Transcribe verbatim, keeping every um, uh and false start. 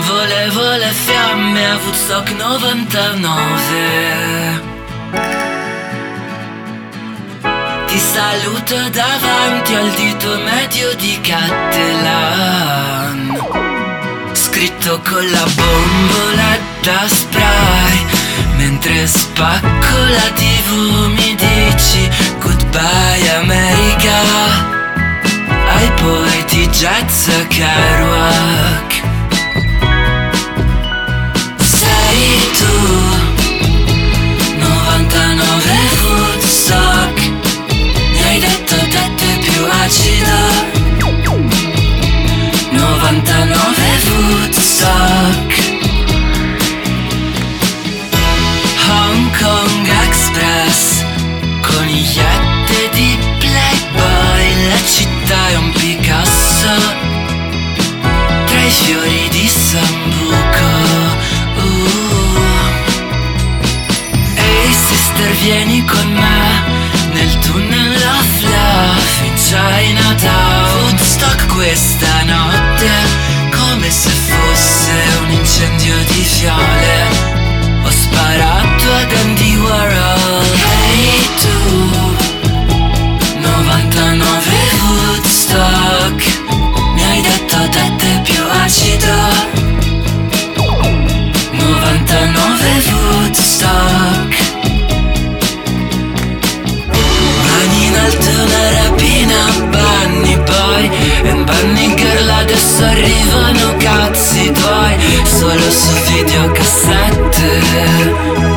Volevo le fiamme a Woodstock novantanove. Ti saluto davanti al dito medio di Cattelan, scritto con la bomboletta spray. Mentre spacco la tivù mi dici goodbye America, ai poeti jazz a Kerouac. Sei tu, novantanove Woodstock, mi hai detto tette più acido. novantanove Woodstock. Hong Kong Express, conigliette di Playboy, la città è un Picasso tra i fiori di Sambuco. uh. Ehi sister, vieni con me nel tunnel of love in Chinatown. Woodstock questa notte, come se fosse un incendio di fiole. Ho sparato ad Andy Warhol. Ehi tu, novantanove Woodstock, mi hai detto tette più acido. novantanove Woodstock. Mani in alto, una rapina, Bunny Boy and Bunny Girl, adesso arrivano cazzi tuoi, solo su videocassette.